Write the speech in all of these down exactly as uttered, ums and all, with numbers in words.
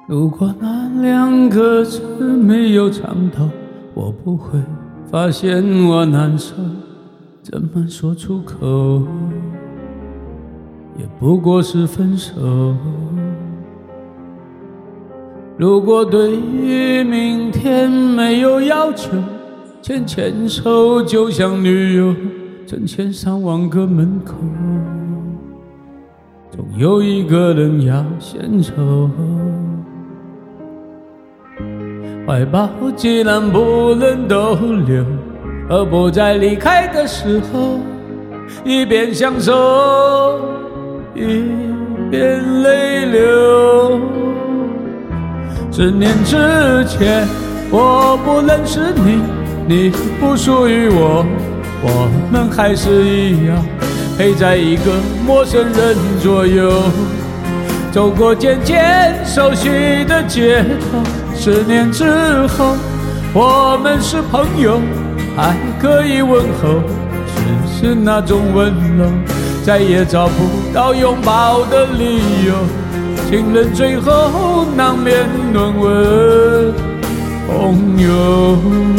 如果那两个字没有唱到，我不会发现我难受，怎么说出口，也不过是分手。如果对于明天没有要求，牵牵手就像女友，成千上万个门口，总有一个人要先走。怀抱既然不能逗留，何不在离开的时候一边享受一边泪流。十年之前我不认识你，你不属于我，我们还是一样陪在一个陌生人左右，走过渐渐熟悉的街头。十年之后我们是朋友，还可以问候，只是那种温柔再也找不到拥抱的理由。情人最后难免沦为朋友。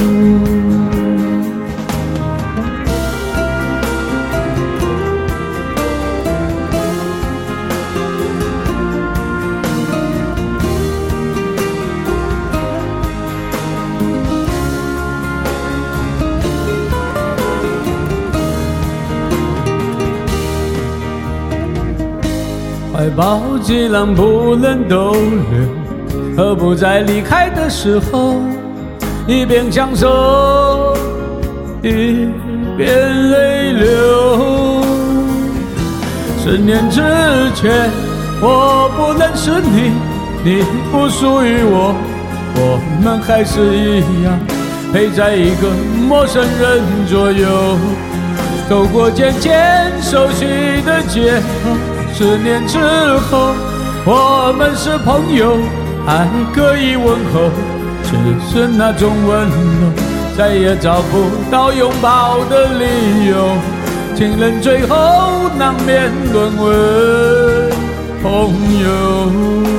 怀抱既然不能逗留，何不在离开的时候一边享受一边泪流。十年之前我不认识你，你不属于我，我们还是一样陪在一个陌生人左右，走过渐渐熟悉的街头。十年之后我们是朋友，还可以问候，只是那种温柔再也找不到拥抱的理由。情人最后难免沦为朋友，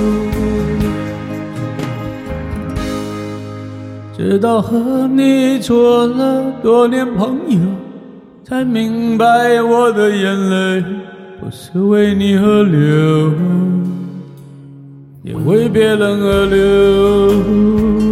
直到和你做了多年朋友，才明白我的眼泪不是为你而流，也为别人而流。